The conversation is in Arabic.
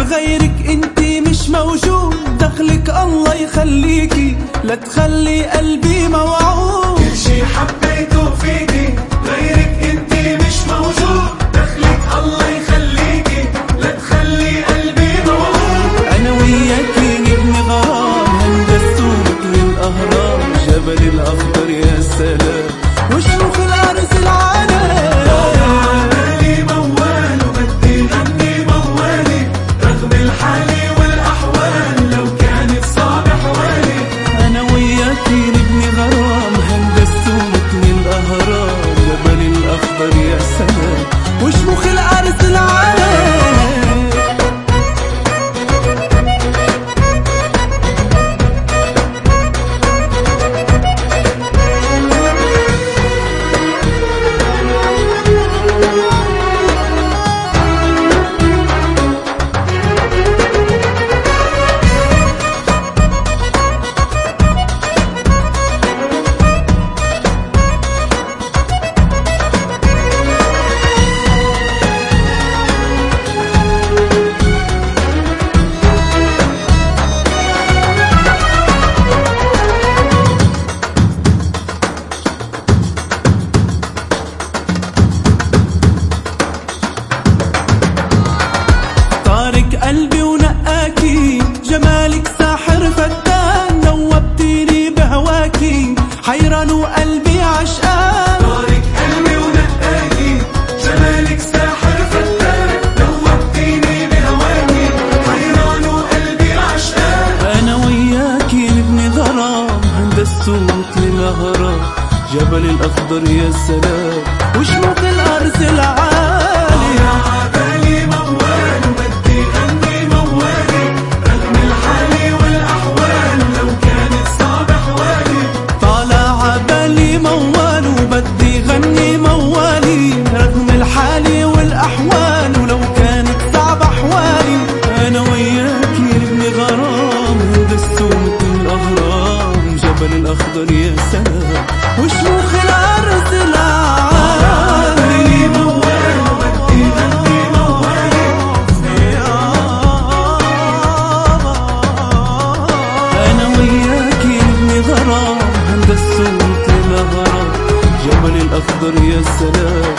غيرك انتي مش موجود، دخلك الله يخليكي لا تخلي قلبي موعود. كل شي حبيته فيكي غيرك انتي مش موجود، دخلك الله يخليكي لا تخلي قلبي موعود. انا وياكي نبني غرام هندسوك للاهرام، جبل الاخضر يا سلام وشموخ الارز العالم. عبالي موال وبدي غني موالي، رغم الحالي والاحوال لو كانت صعبة حوالي. انا وياكي نبني غرام هندسوك للاهرام، جبل الاخضر يا سلام وشموخ الارز العالم. قلبي ونقاكي جمالك ساحر فتان، ذوبتيني بهواكي حيران وقلبي عشقان. طارق قلبي ونقاكي جمالك ساحر فتان، ذوبتيني بهواكي حيران وقلبي عشقان. انا وياكي نبني غرام هندسوك للاهرام، جبل الاخضر يا سلام وشموخ الارز العالي. عبالي موال وبدي غني موالي، رغم الحالي والاحوال لو كانت صعبة حوالي. طالع عبالي موال وبدي غني موالي، رغم الحالي والاحوال ولو كانت صعبة حوالي. انا وياكي نبني غرام هندسوك الاهرام، جبل الاخضر يا سلام وشموخ الارز العالي. هندسوك للاهرام، جبل الاخضر يا سلام